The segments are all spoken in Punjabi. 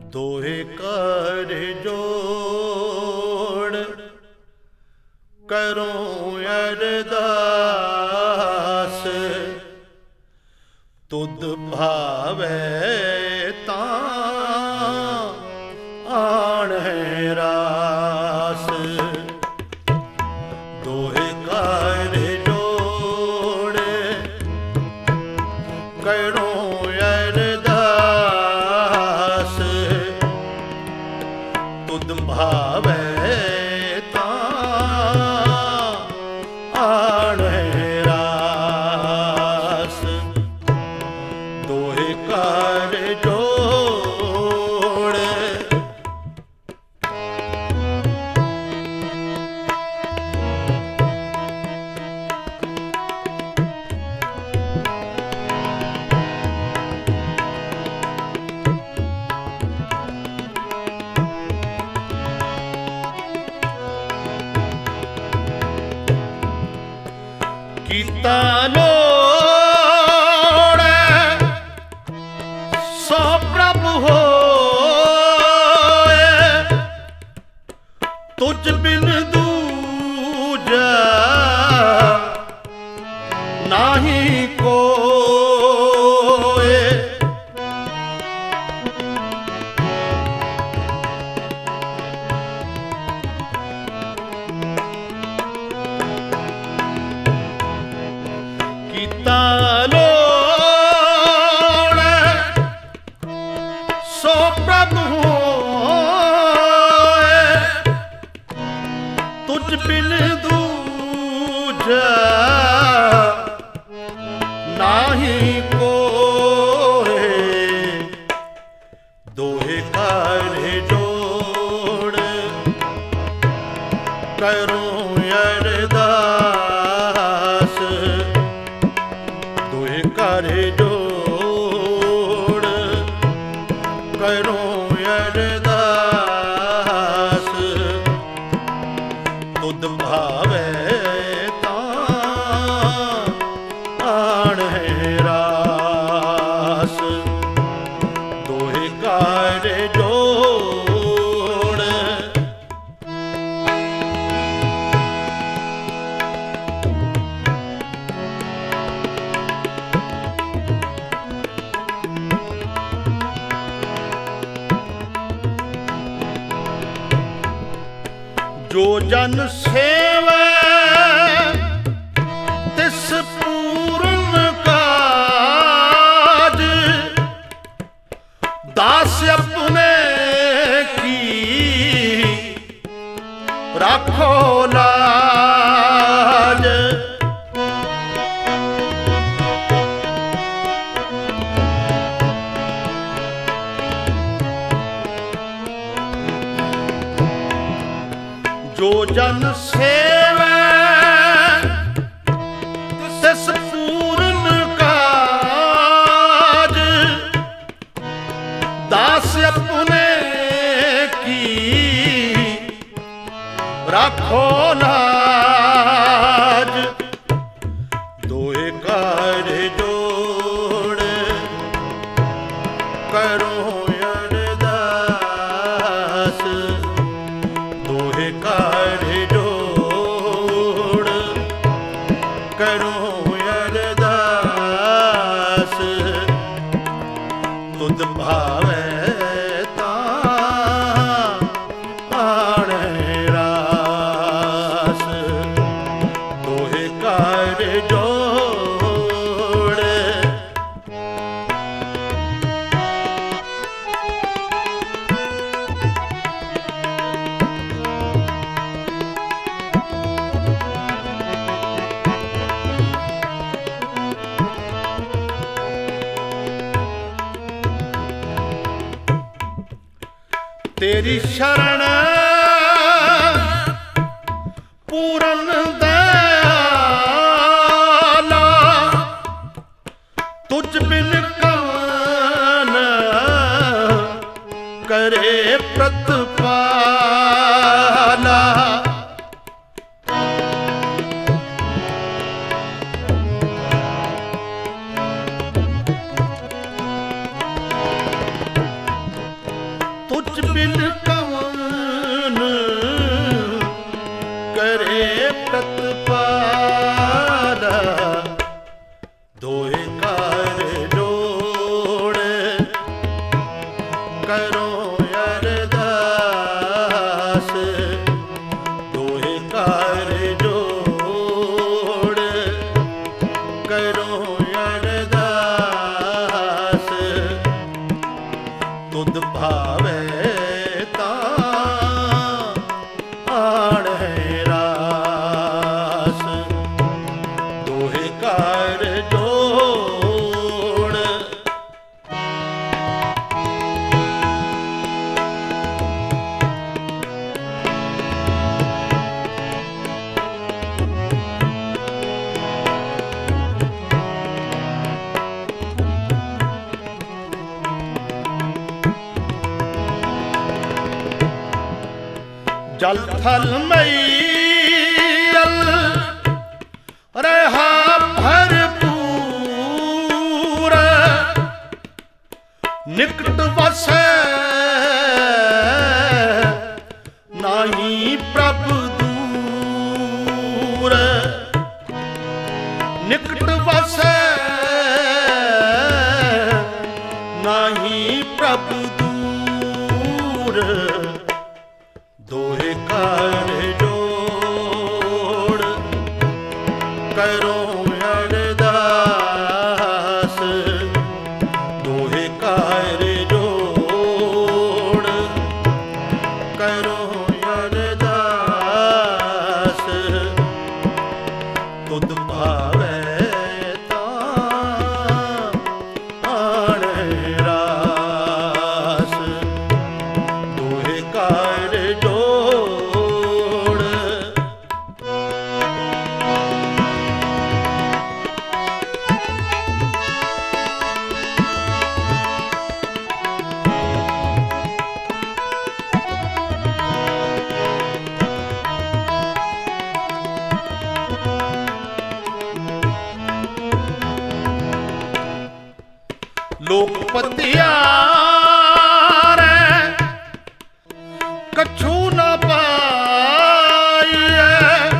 ਦੋਹੇ ਕਰ ਜੋੜ ਕਰੂੰ ਅਰਦਾਸ, ਤੁਧ ਭਾਵੈ ਤਾਂ ਆਣੈ ਰਾਸ। ਦੋਹੇ ਕਰ ਜੋੜ ਕਰੂੰ ਅਰਦਾਸ, ਤੁਧ ਭਾਵੈ ਤਾਂ ਆਣੈ ਰਾਸ। ਦੋਹੇ ਕਰ ਜੋੜ ਕੀਤਾ ਲੋੜੈ ਸੋ ਪ੍ਰਭ ਹੋਏ, ਤੁਝ ਬਿਨ ਦੂਜਾ ਨਾਹੀ ਕੋਇ। ਕੀਤਾ ਲੋੜੈ ਸੋ ਪ੍ਰਭ ਹੋਏ, ਤੁਝ ਬਿਨ ਦੂਜਾ ਨਾਹੀ ਕੋਇ। ਦੋਹੇ ਕਰ ਜੋੜ ਕਰੂੰ ਅਰਦਾਸ, ਦੋਹੇ ਕਰ ਜੋੜ ਕਰੂੰ ਅਰਦਾਸ, ਤੁਧ ਭਾਵੈ ਤਾਂ ਆਣੈ ਰਾਸ। ਦੋਹੇ ਕਰ ਜੋੜ ਜੋ ਜਨ ਸੇਵੈ ਤਿਸ ਪੂਰਨ ਕਾਜ, ਦਾਸ ਆਪਣੇ ਕੀ ਰਾਖੋ ਲਾਜ। ਜੋ ਜਨ ਸੇਵੈ ਤਿਸ ਪੂਰਨ ਕਾਜ, ਦਾਸ ਆਪਣੇ ਕੀ ਰਾਖੋ ਲਾਜ। ਦੋਹੇ ਕਰ ਜੋੜ ਕਰੂੰ ਅਰਦਾਸ, ਦੋਹੇ ਕਰ ਜੋੜ ਕਰੂੰ ਅਰਦਾਸ, ਤੁਧ ਭਾਵੈ ਤਾਂ ਆਣੈ ਰਾਸ। ਦੋਹੇ ਕਰ ਜੋੜ ਤੇਰੀ ਸ਼ਰਨ ਪੂਰਨ ਦਇਆਲਾ, ਤੁਝ ਬਿਨ ਕੌਣ ਕਰੇ ਪ੍ਰਤਪਾਲਾ। बिन कवन करे प्रतिपाला दोहे कार जोड़ करो अरदास दोहे कार जोड़ करो अरदास तुद भावे जल थल मैयल रहा भरपूर निकट वसै नाही प्रभु दूर निकट वसै नाही प्रभु दूर दोहे कार जोड़ करो अरदास दोहे कार जोड़ करो अरदास तुद भावे ताण रास दोहे कार लोकपतियारे कछु न पाइए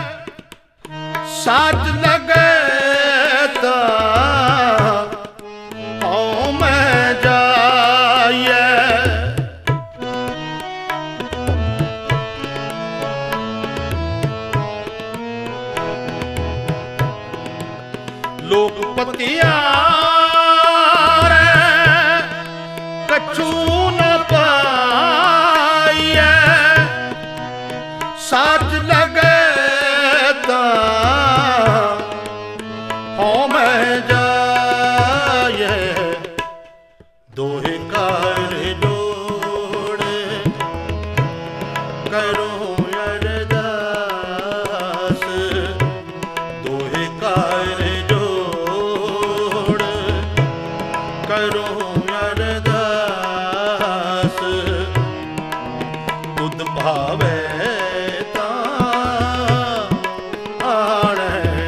साज लगे ता पाँव में जाइए लोकपतियारे कछु न पाइए साज लगे ता पाँव में जाइए दोहे कार जोड़ करो अरदास दोहे कार जोड़ करो अरदास तुद भावे ताण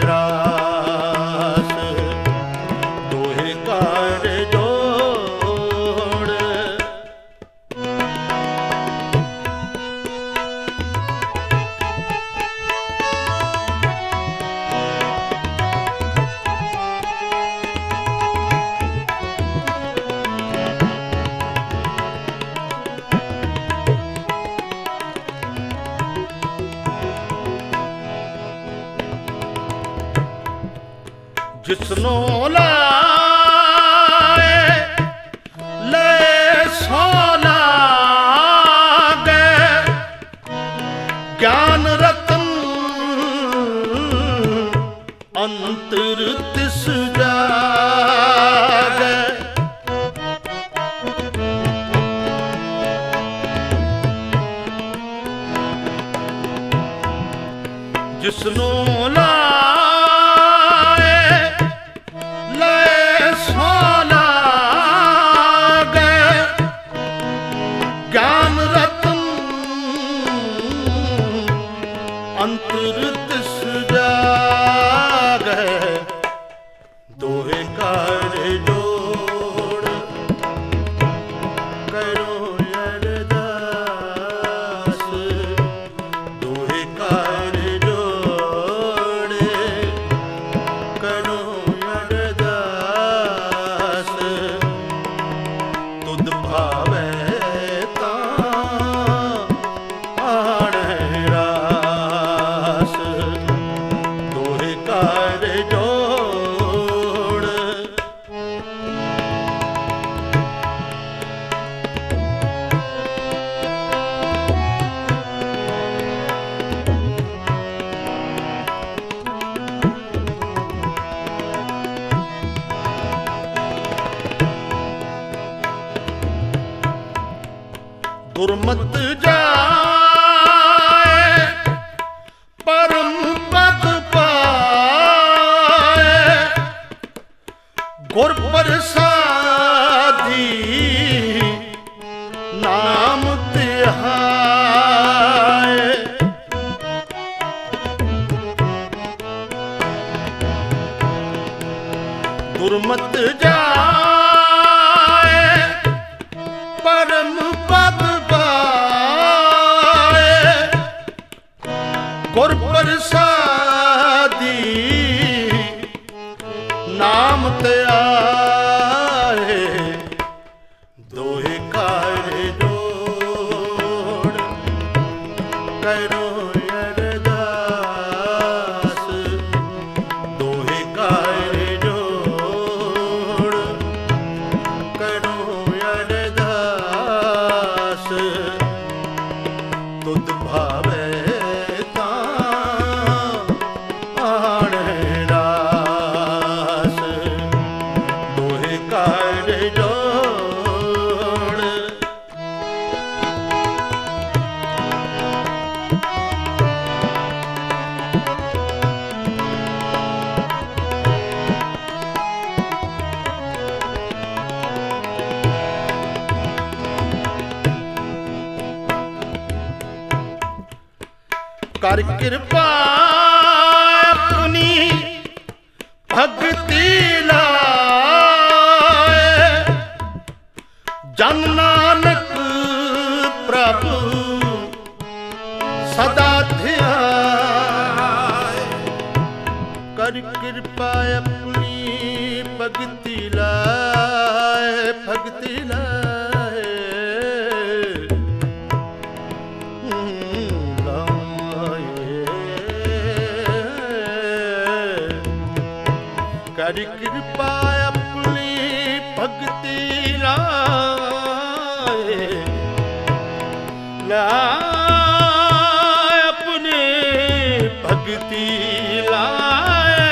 रास दोहे कार जोड़ जिसनो लाए ले सो लागे ज्ञान रतन अंतर तिस जागे जिसनो अंतरित जागे दोहे कार जोड़ करो अरदास ਗੁਰਮਤਿ ਜਾਏ ਪਰਮ ਪਦ ਪਾਏ, ਗੁਰ ਪ੍ਰਸਾਦੀ ਨਾਮ ਧਿਆਏ। ਗੁਰਮਤਿ ਜਾਏ ਪਰਮ ਪਦ ਪਾਏ, ਗੁਰ ਪ੍ਰਸਾਦੀ ਨਾਮ ਧਿਆਏ। ਦੋਹੇ ਕਰ ਜੋੜ ਕਰੋ ਅਰਦਾਸ, ਦੋਹੇ ਕਰ ਜੋੜ ਕਰੋ ਅਰਦਾਸ। ਤੁਧ ਭਾਵੇ ਤਾਂ ਆਣੇ ਰਾਸ, ਦੋਹੇ ਕਰ ਜੋੜ। ਕਰ ਕਿਰਪਾ ਆਪਣੀ ਭਗਤੀ ਲਾਏ, ਜਨ ਨਾਨਕ ਪ੍ਰਭੂ ਸਦਾ ਧਿਆਏ। ਕਰ ਕਿਰਪਾ ਆਪਣੀ ਭਗਤੀ ਲਾਏ, ਭਗਤੀ ਲਾਏ। ਕਰ ਕਿਰਪਾ ਆਪਣੀ ਭਗਤੀ ਲਾਏ, ਲਾਏ ਆਪਣੀ ਭਗਤੀ ਲਾਏ।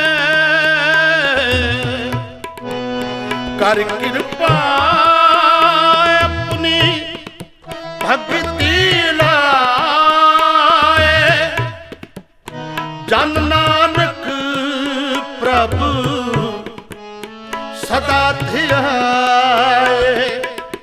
ਕਰ ਕਿਰਪਾ ਆਪਣੀ ਭਗਤੀ ਲਾਏ, ਜਨ ਨਾਨਕ ਪ੍ਰਭੂ ਸਦਾ ਧਿਆਏ।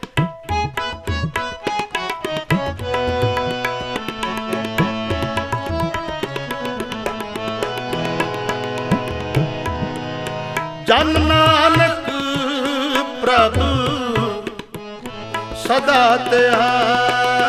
ਜਨ ਨਾਨਕ ਪ੍ਰਭੂ ਸਦਾ ਧਿਆਏ।